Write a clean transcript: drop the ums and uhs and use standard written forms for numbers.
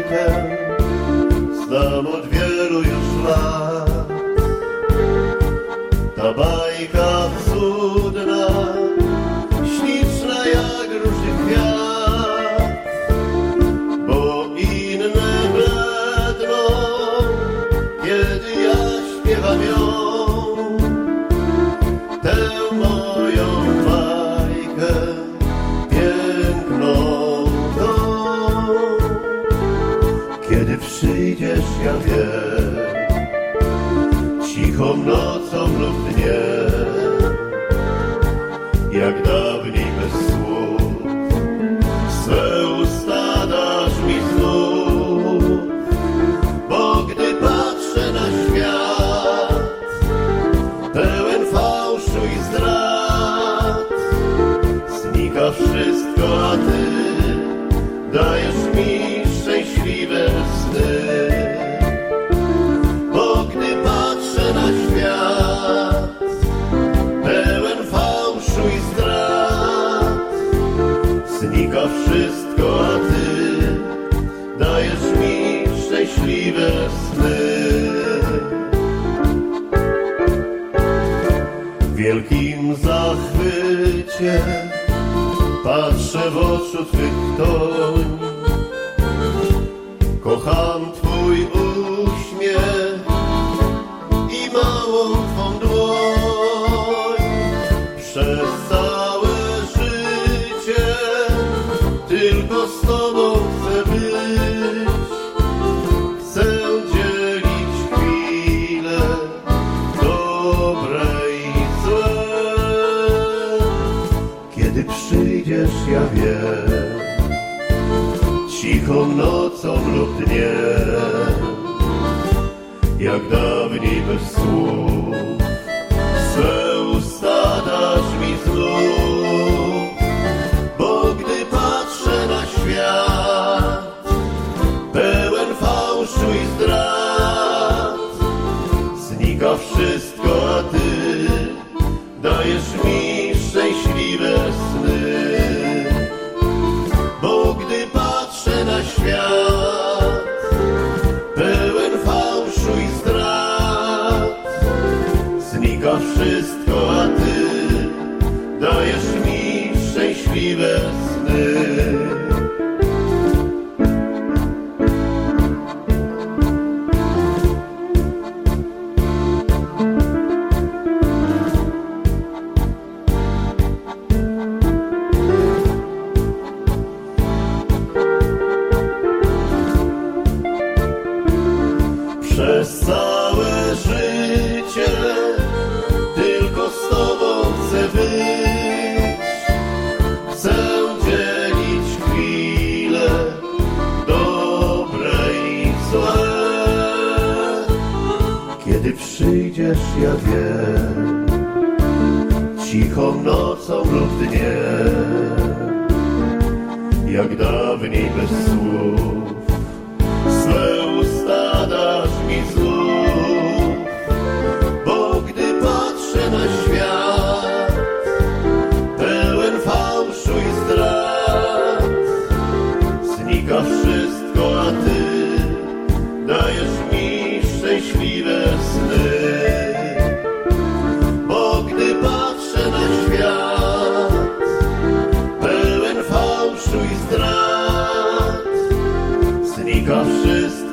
bajkę znam od wielu już lat. Ta bajka cudna, śliczna jak różny kwiat, bo inne bledną, kiedy ja śpiewam ją. Tę moją bajkę piękną tą. Kiedy przyjdziesz, ja wiem, cichą nocą lub dniem, jak dawniej bez słów, swe usta dasz mi znów. Bo gdy patrzę na świat, pełen fałszu i zdrad, znika wszystko, a ty dajesz mi szczęśliwe sny. Bo gdy patrzę na świat, pełen fałszu i zdrad, znika wszystko, a ty dajesz mi szczęśliwe sny. W wielkim zachwycie patrzę w oczu twych toń. Kocham twój uśmiech i małą twą dłoń. Przez całe życie tylko z tobą chcę być. Chcę dzielić chwile dobre i złe. Kiedy przyjdziesz, ja wiem, cichą nocą lub dniem, jak dawniej bez słów, swe usta dasz mi znów. Bo gdy patrzę na świat, pełen fałszu i zdrad, znika wszystko, a ty dajesz mi szczęśliwe sny. Bo gdy patrzę na świat, pełen fałszu i zdrad, znika wszystko, a ty dajesz mi szczęśliwe sny. Przez całe życie tylko z tobą chcę być. Chcę dzielić chwile dobre i złe. Kiedy przyjdziesz, ja wiem, cichą nocą lub dniem, jak dawniej bez słów, swe usta dasz mi znów. Bo gdy patrzę na świat, pełen fałszu i zdrad, znika wszystko, a ty dajesz mi szczęśliwe sny. Bo gdy patrzę na świat, pełen fałszu i zdrad, znika wszystko,